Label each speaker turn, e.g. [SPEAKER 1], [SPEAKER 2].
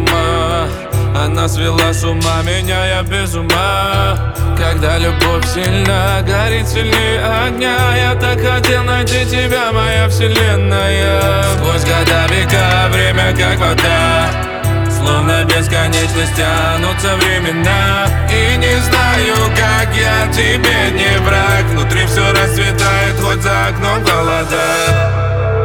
[SPEAKER 1] ума. Она свела с ума меня, я без ума. Когда любовь сильна, горит сильнее огня. Я так хотел найти тебя, моя вселенная. Сквозь года, века, время как вода, словно бесконечность тянутся времена. И не знаю, как я тебе не враг. Внутри все расцветает, хоть за окном холода.